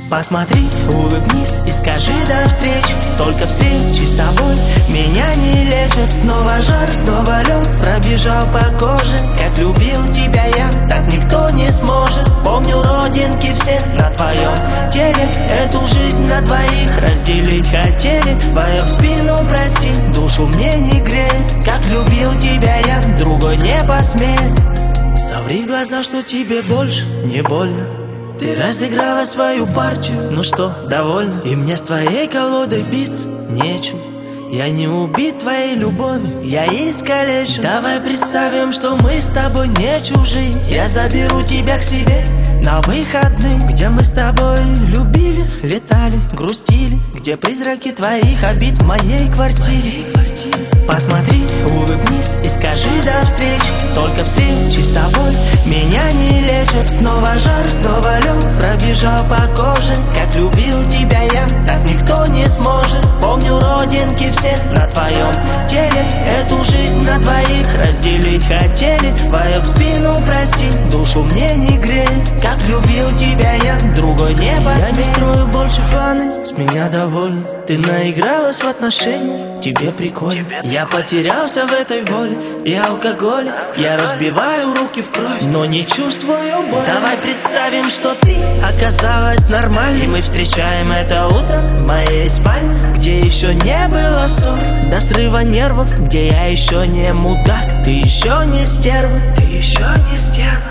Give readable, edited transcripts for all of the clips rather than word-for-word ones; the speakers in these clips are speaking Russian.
Посмотри, улыбнись и скажи до встречи. Только встречи с тобой меня не лечат. Снова жар, снова лед пробежал по коже. Как любил тебя я, так никто не сможет. Помню родинки все на твоем теле. Эту жизнь на двоих разделить хотели. Твою спину прости, душу мне не греет. Как любил тебя я, другой не посмеет. Соври в глаза, что тебе больше не больно. Ты разыграла свою партию, ну что, довольна? И мне с твоей колодой биться нечем. Я не убит твоей любовью, я искалечен. Давай представим, что мы с тобой не чужие. Я заберу тебя к себе на выходные, где мы с тобой любили, летали, грустили, где призраки твоих обид в моей квартире. Посмотри, улыбнись и скажи до встречи. Только встречи с тобой меня не лечат. Снова жар, снова лед пробежал по коже. Как любил тебя я, так никто не сможет. Помню родинки все на твоем теле. Эту жизнь на двоих разделить хотели. Твою спину прости, душу мне не греет. Как любил тебя я, другой не посмеет. Я не строю больше планы, с меня довольна. Ты наигралась в отношения, тебе прикольно. Я потерялся в этой воле и алкоголе. Я разбиваю руки в кровь, но не чувствую боль. Давай представим, что ты оказалась нормальной. И мы встречаем это утро в моей спальне, где еще не было ссор до срыва нервов, где я еще не мудак. Ты еще не стерва, ты еще не стерва,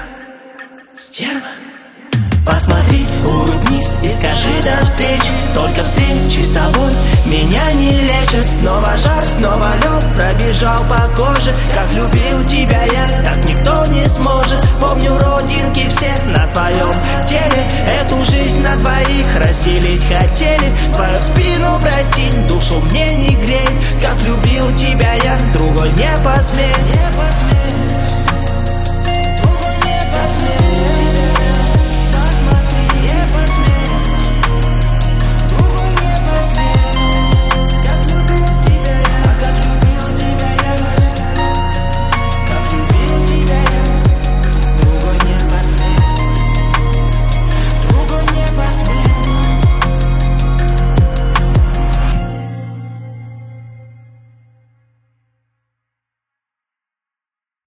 стерва. Посмотри, улыбнись и скажи до встречи. Только встречи с тобой меня не лечат. Снова жар, снова лед пробежал по коже. Как любил тебя я, так никто не сможет. Помню родинки все на твоем теле. Эту жизнь на двоих разделить хотели. Твою спину прости, душу мне не греет. Как любил тебя я, другой не посмеет.